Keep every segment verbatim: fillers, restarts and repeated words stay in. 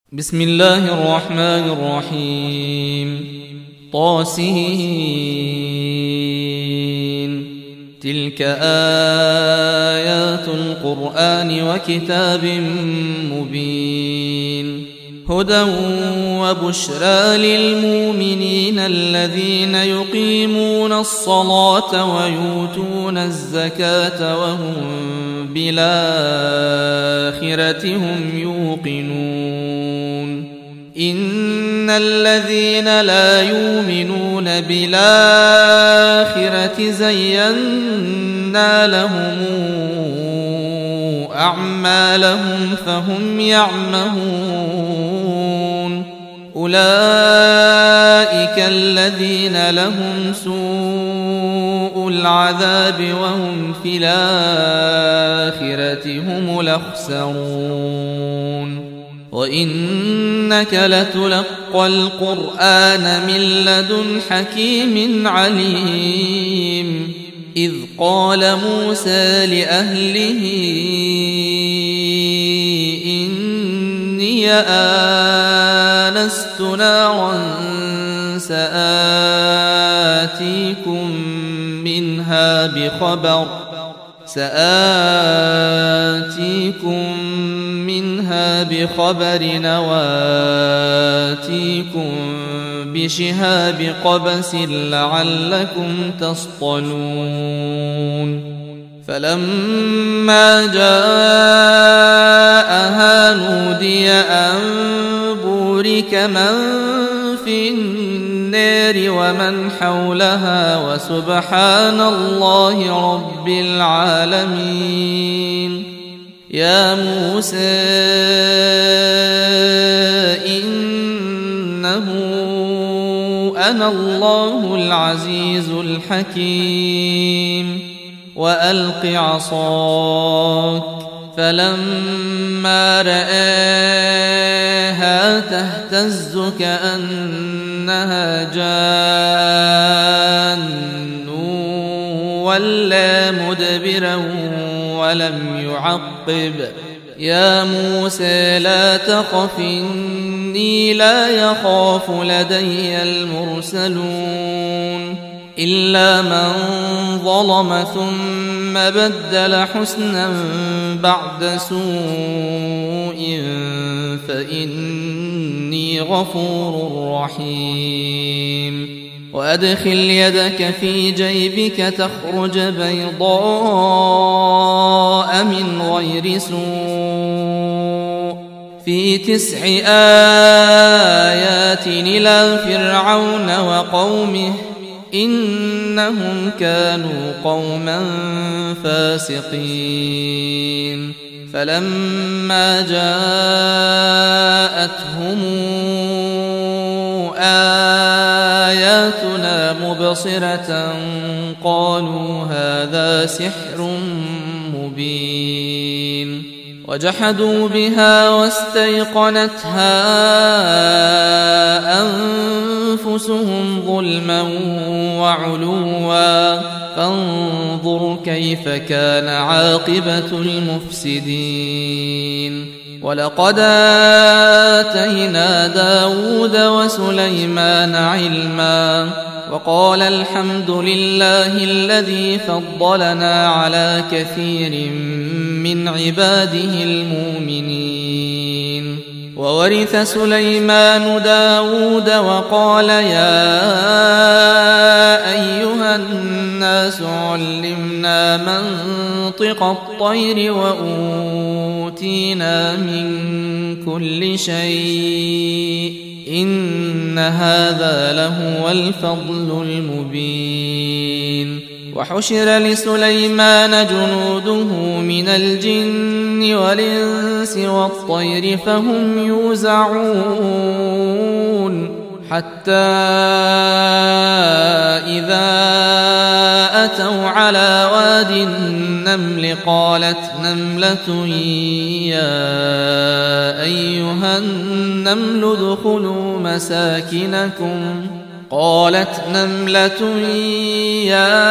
بسم الله الرحمن الرحيم. طاسين تلك آيات القرآن وكتاب مبين هدى وبشرى للمؤمنين الذين يقيمون الصلاة ويؤتون الزكاة وهم بالآخرة هم يوقنون إن الذين لا يؤمنون بالآخرة زينا لهم أعمالهم فهم يعمهون أولئك الذين لهم سوء العذاب وهم في الآخرة هم الأخسرون وإنك لتلقى القرآن من لدن حكيم عليم إذ قال موسى لأهله إني آنست نارا سآتيكم منها بخبر سآتيكم منها بخبر وآتيكم بشهاب قبس لعلكم تصطلون فلما جاءها نودي أن بورك من في النار ومن حولها وسبحان الله رب العالمين يا موسى إنه أنا الله العزيز الحكيم وألق عصاك فلما رآها تهتز كأنها جان ولا مدبرا ولم يعقب يا موسى لا تخف إني لا يخاف لدي المرسلون إلا من ظلم ثم بدل حسنا بعد سوء فإني غفور رحيم وأدخل يدك في جيبك تخرج بيضاء من غير سوء في تسع آيات إلى فرعون وقومه إنهم كانوا قوما فاسقين فلما جاءتهم آياتنا مبصرة قالوا هذا سحر مبين وجحدوا بها واستيقنتها أنفسهم ظلما وعلوا فانظر كيف كان عاقبة المفسدين ولقد آتينا داود وسليمان علما وقال الحمد لله الذي فضلنا على كثير من عباده المؤمنين وورث سليمان داود وقال يا أيها الناس علمنا منطق الطير وأوتينا من كل شيء إن هذا لهو الفضل المبين وحشر لسليمان جنوده من الجن والإنس والطير فهم يوزعون حتى إذا أتوا على واد النمل قالت نملة يا أيها النمل ادخلوا مساكنكم قالت نملة يا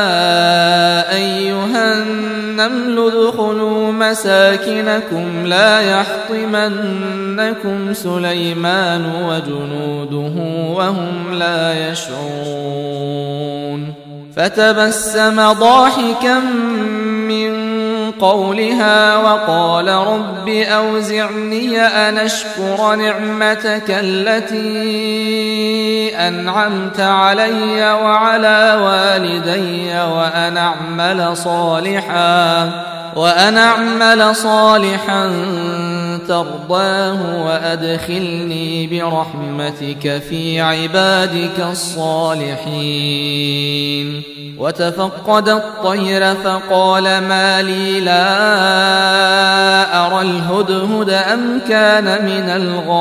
أيها النمل ادخلوا مساكنكم لا يحطمنكم سليمان وجنوده وهم لا يشعرون فتبسم ضاحكا من قولها وقال رب أوزعني أن أشكر نعمتك التي أنعمت علي وعلى والدي وأن أعمل صالحا وأن أعمل صالحا ترضاه وأدخلني برحمتك في عبادك الصالحين وتفقد الطير فقال ما لي لا أرى الهدهد أم كان من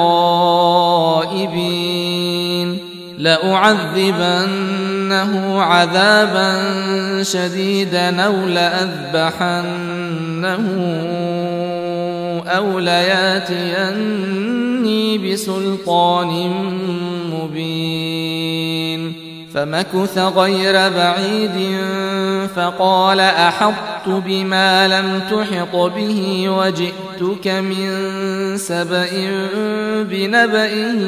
الغائبين لأعذبنه عذابا شديدا أو لأذبحنه أو لياتيني بسلطان مبين فمكث غير بعيد فقال أحطت بما لم تحط به وجئتك من سبأ بنبأ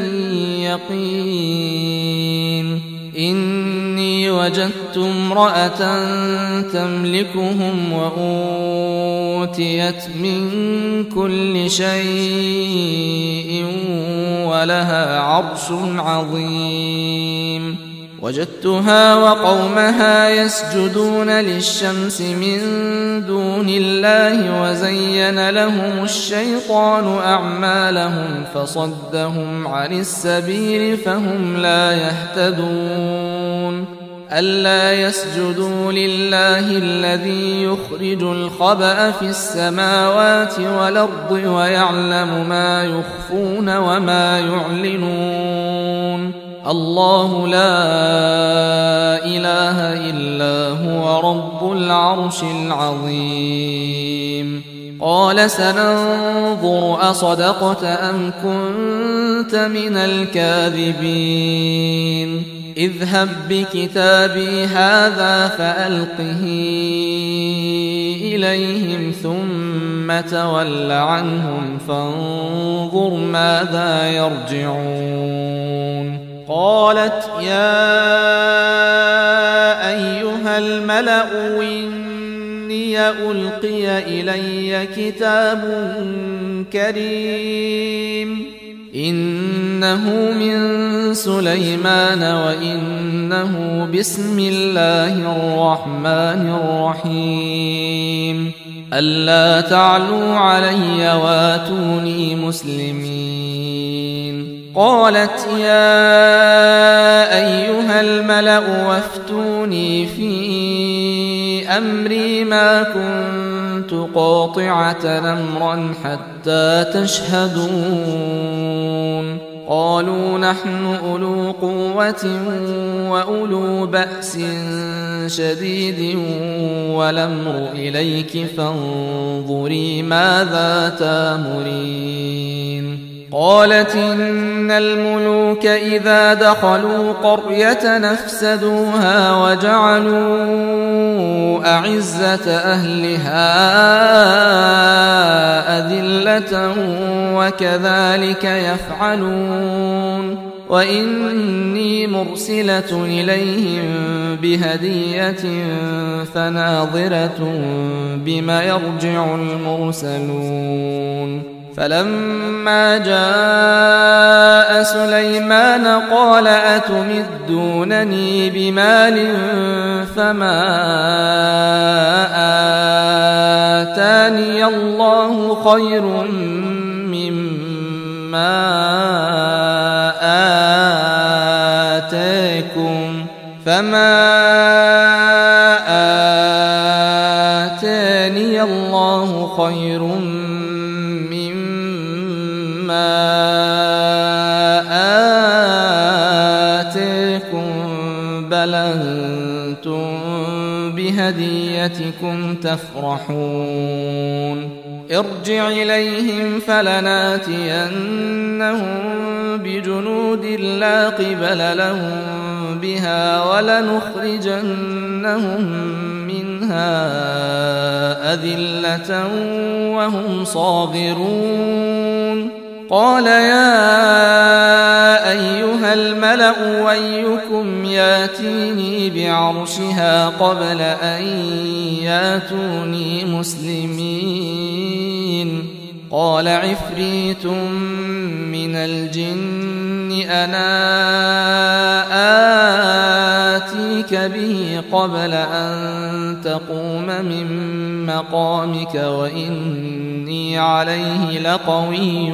يقين إني وجدت امرأة تملكهم وأوتيت من كل شيء ولها عرش عظيم وجدتها وقومها يسجدون للشمس من دون الله وزين لهم الشيطان أعمالهم فصدهم عن السبيل فهم لا يهتدون ألا يسجدوا لله الذي يخرج الخبأ في السماوات والأرض ويعلم ما يخفون وما يعلنون الله لا إله إلا هو رب العرش العظيم قال سننظر أصدقت أم كنت من الكاذبين اذهب بكتابي هذا فألقه إليهم ثم تول عنهم فانظر ماذا يرجعون قالت يا أيها الملأ إني ألقي إلي كتاب كريم إنه من سليمان وإنه بسم الله الرحمن الرحيم ألا تعلوا علي واتوني مسلمين قالت يا أيها الملأ وافتوني في أمري ما كنت قاطعة أمرا حتى تشهدون قالوا نحن أولو قوة وأولو بأس شديد والأمر إليك فانظري ماذا تامرين قالت إن الملوك إذا دخلوا قرية نفسدوها وجعلوا أعزة أهلها أذلة وكذلك يفعلون وإني مرسلة إليهم بهدية فناظرة بما يرجع المرسلون فلما جاء سليمان قال أتمدونني بمال فما آتاني الله خير مما آتاكم فما آتاني الله خير بل أنتم بهديتكم تفرحون ارجع إليهم فلناتينهم بجنود لا قبل لهم بها ولنخرجنهم منها أذلة وهم صاغرون قال يا أيها الملأ أيكم ياتيني بعرشها قبل أن ياتوني مسلمين قال عفريت من الجن أنا آتيك به قبل أن تقوم من مقامك وإني عليه لقوي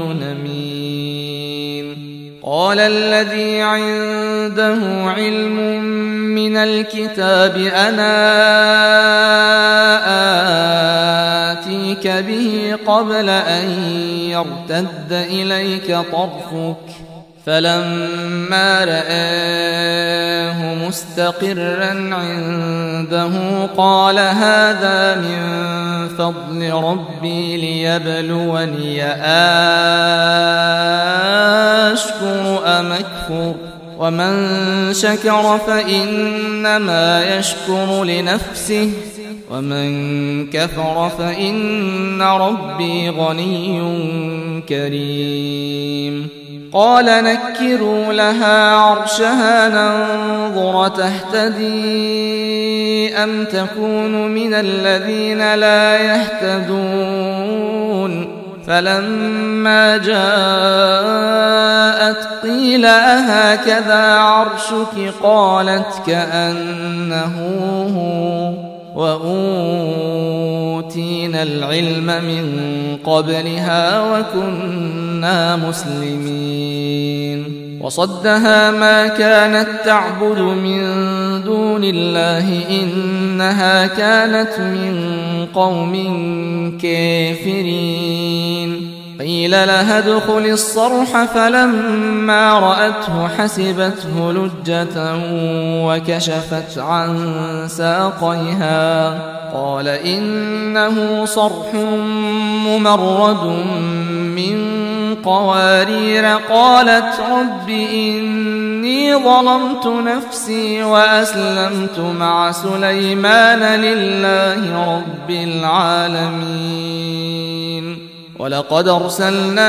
أمين قال الذي عنده علم من الكتاب أنا آتيك به قبل أن يرتد إليك طرفك فلما رآه مستقرا عنده قال هذا من فضل ربي ليبلوني أشكر أم أكفر ومن شكر فإنما يشكر لنفسه ومن كفر فإن ربي غني كريم قال نكروا لها عرشها ننظر تهتدي أم تكون من الذين لا يهتدون فلما جاءت قيل أهكذا عرشك قالت كأنه هو وأوتينا العلم من قبلها وكنا مسلمين وصدها ما كانت تعبد من دون الله إنها كانت من قوم كافرين قيل لها ادخل الصرح فلما رأته حسبته لجة وكشفت عن ساقيها قال إنه صرح ممرد من قوارير قالت رب إني ظلمت نفسي وأسلمت مع سليمان لله رب العالمين ولقد أرسلنا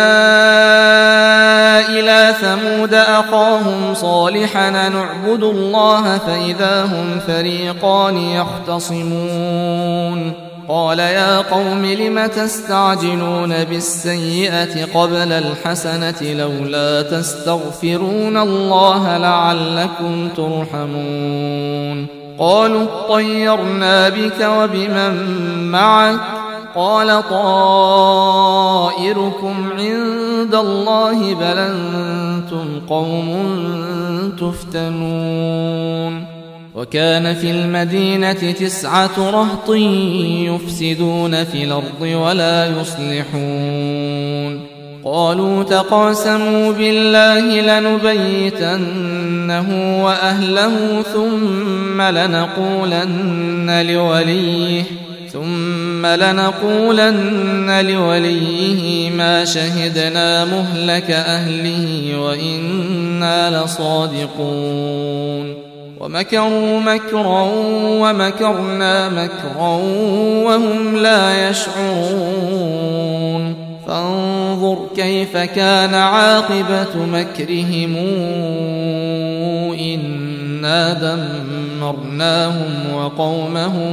إلى ثمود أخاهم صالحا نعبد الله فإذا هم فريقان يختصمون قال يا قوم لم تستعجلون بالسيئة قبل الحسنة لولا تستغفرون الله لعلكم ترحمون قالوا اطيرنا بك وبمن معك قال طائركم عند الله بل أنتم قوم تفتنون وكان في المدينة تسعة رهط يفسدون في الأرض ولا يصلحون قالوا تقاسموا بالله لنبيتنه وأهله ثم لنقولن لوليه ثم لنقولن لوليه ما شهدنا مهلك أهله وإنا لصادقون ومكروا مكرا ومكرنا مكرا وهم لا يشعرون فانظر كيف كان عاقبة مكرهم إنا دمرناهم وقومهم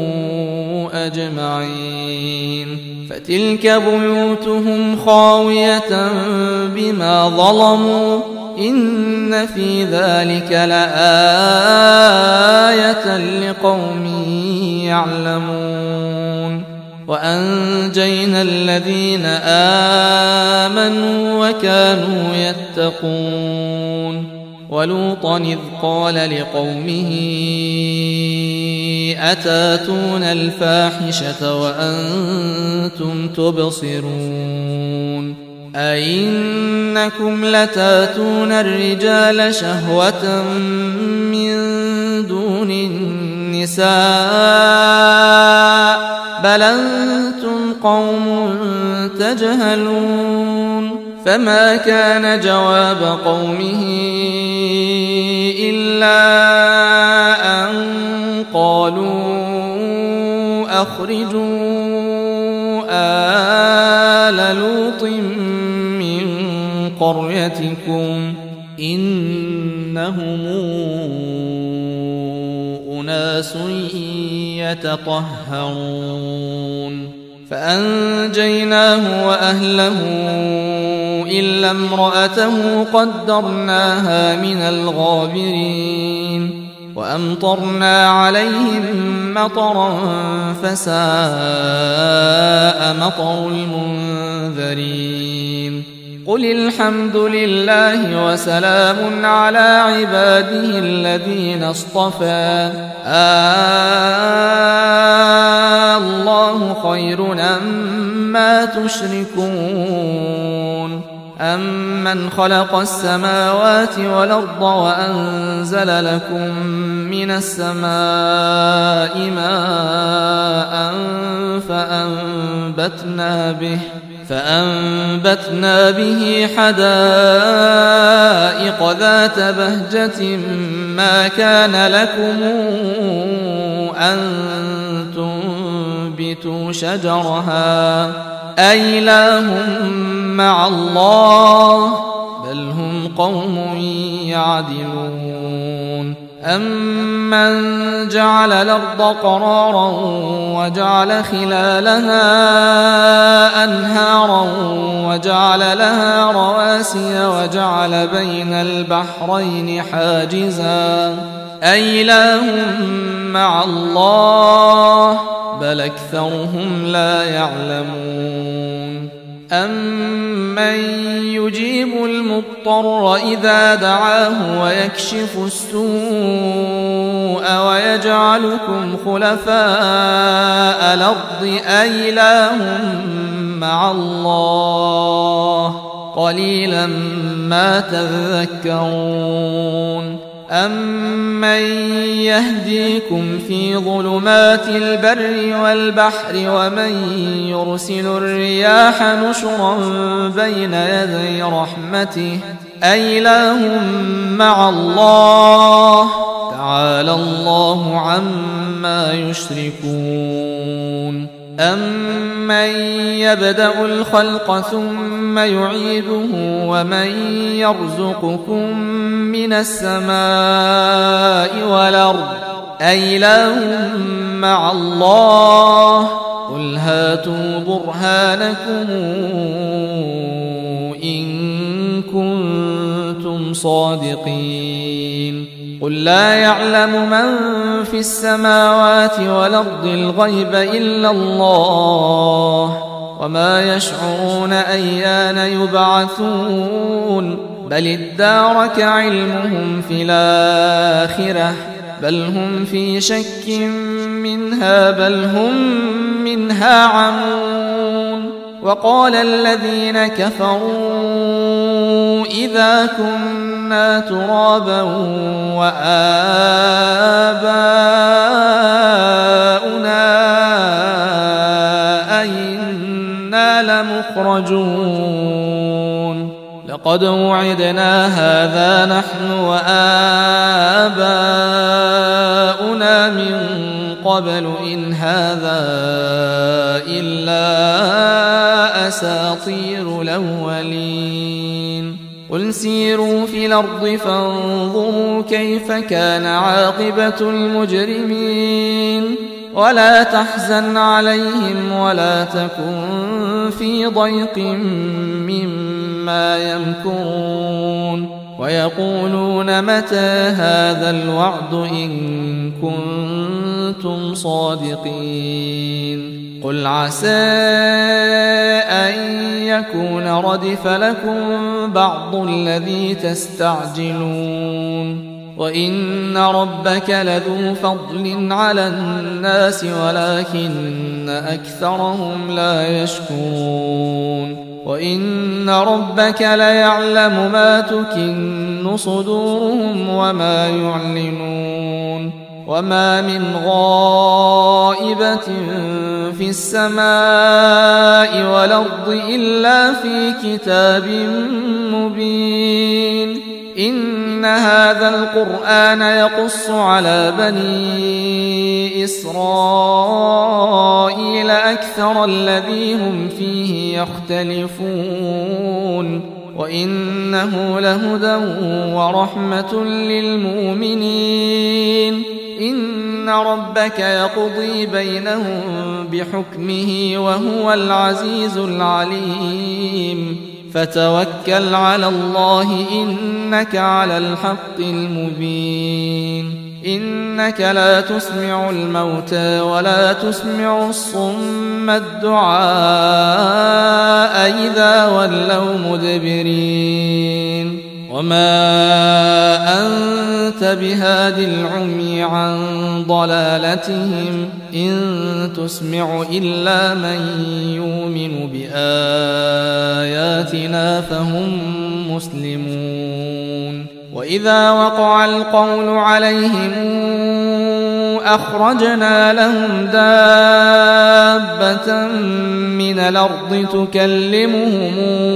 أجمعين فتلك بيوتهم خاوية بما ظلموا إن في ذلك لآية لقوم يعلمون وأنجينا الذين آمنوا وكانوا يتقون ولوطا إذ قال لقومه أتاتون الفاحشة وأنتم تبصرون أئنكم لتاتون الرجال شهوة من دون النساء بل أنتم قوم تجهلون فما كان جواب قومه إلا أن قالوا أخرجوا آل لوط من قريتكم إنهم أناس يتطهرون فأنجيناه وأهله إلا امرأته قدرناها من الغابرين وأمطرنا عليهم مطرا فساء مطر المنذرين قل الحمد لله وسلام على عباده الذين اصطفى آه الله خير أما تشركون أمن خلق السماوات والأرض وأنزل لكم من السماء ماء فأنبتنا به فأنبتنا به حدائق ذات بهجة ما كان لكم أن تنبتوا شجرها أإله مع الله بل هم قوم يعدلون أمن جعل الأرض قرارا وجعل خلالها أنهارا وجعل لها رواسي وجعل بين البحرين حاجزا أإله مع الله بل أكثرهم لا يعلمون أمن يجيب المضطر إذا دعاه ويكشف السوء ويجعلكم خلفاء الأرض أإله مع الله قليلا ما تذكرون أمن يهديكم في ظلمات البر والبحر ومن يرسل الرياح نشرا بين يدي رحمته أإله مع الله تعالى الله عما يشركون أمن يبدأ الخلق ثم يعيده ومن يرزقكم من السماء والأرض أإله مع الله قل هاتوا برهانكم إن كنتم صادقين قل لا يعلم من في السماوات والأرض الغيب إلا الله وما يشعرون أيان يبعثون بل ادارك علمهم في الآخرة بل هم في شك منها بل هم منها عمون وقال الذين كفروا إذا كنا ترابا وآباؤنا أئنا لمخرجون لقد وعدنا هذا نحن وآباؤنا من قبل إن هذا إلا أساطير الأولين قل سيروا في الأرض فانظروا كيف كان عاقبة المجرمين ولا تحزن عليهم ولا تكن في ضيق مما يمكرون ويقولون متى هذا الوعد إن كنتم صادقين قل عسى أن يكون ردف لكم بعض الذي تستعجلون وإن ربك لذو فضل على الناس ولكن أكثرهم لا يشكرون وإن ربك ليعلم ما تكن صدورهم وما يعلنون وما من غائبة في السماء والأرض إلا في كتاب مبين إن هذا القرآن يقص على بني إسرائيل أكثر الذي هم فيه يختلفون وإنه لهدى ورحمة للمؤمنين إن ربك يقضي بينهم بحكمه وهو العزيز العليم فتوكل على الله إنك على الحق المبين إنك لا تسمع الموتى ولا تسمع الصم الدعاء إذا ولوا مدبرين وما أنت بهاد العمي عن ضلالتهم إن تسمع إلا من يؤمن بآياتنا فهم مسلمون وإذا وقع القول عليهم أخرجنا لهم دابة من الأرض تكلمهم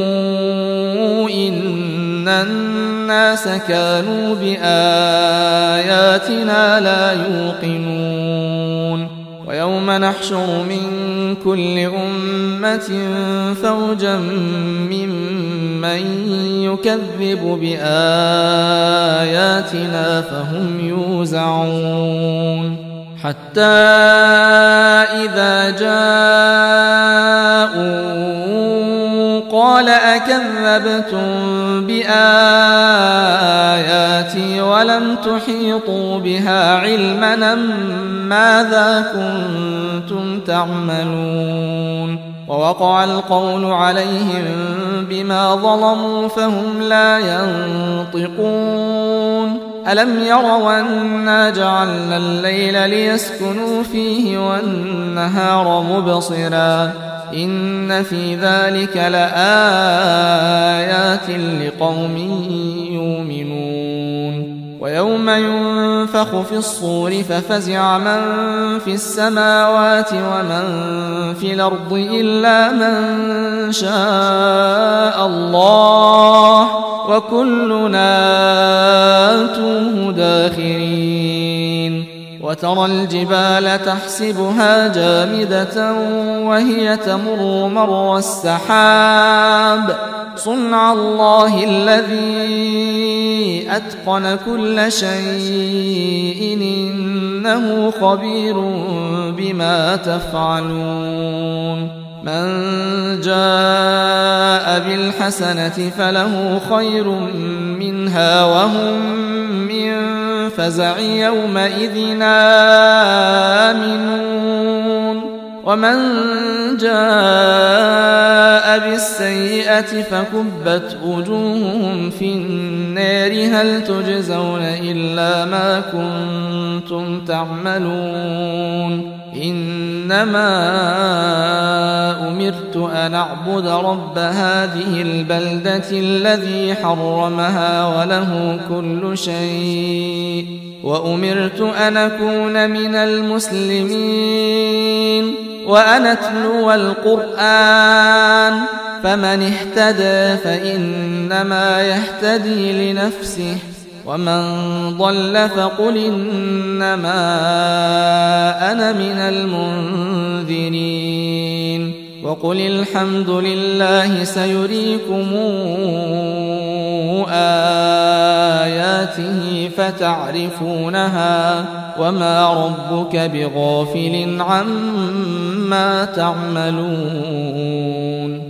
إن الناس كانوا بآياتنا لا يوقنون ويوم نحشر من كل أمة فوجا ممن يكذب بآياتنا فهم يوزعون حتى إذا جاءوا قال أكذبتم بآياتي ولم تحيطوا بها علما ماذا كنتم تعملون ووقع القول عليهم بما ظلموا فهم لا ينطقون ألم يروا أنا جعلنا الليل ليسكنوا فيه والنهار مبصرا إن في ذلك لآيات لقوم يؤمنون ويوم ينفخ في الصور ففزع من في السماوات ومن في الأرض إلا من شاء الله وكلنا آتوه داخرين وترى الجبال تحسبها جامدة وهي تمر مر السحاب صنع الله الذي أتقن كل شيء إنه خبير بما تفعلون من جاء بالحسنة فله خير منها وهم من فزع يومئذ آمنون ومن جاء بالسيئة فكبت وجوههم في النار هل تجزون إلا ما كنتم تعملون إنما أمرت أن أعبد رب هذه البلدة الذي حرمها وله كل شيء وأمرت أن أكون من المسلمين وأن أتلو القرآن فمن اهتدى فإنما يهتدي لنفسه ومن ضل فقل إنما أنا من المنذرين وقل الحمد لله سيريكم آياته فتعرفونها وما ربك بغافل عما تعملون